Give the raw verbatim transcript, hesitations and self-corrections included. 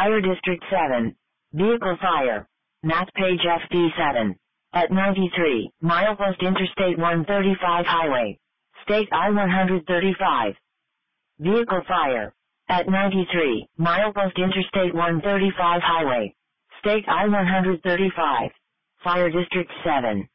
Fire District seven. Vehicle fire. Map page F D seven. At ninety-three, milepost Interstate one thirty-five Highway. State I one thirty-five. Vehicle fire. At ninety-three, milepost Interstate one thirty-five Highway. State I one thirty-five. Fire District seven.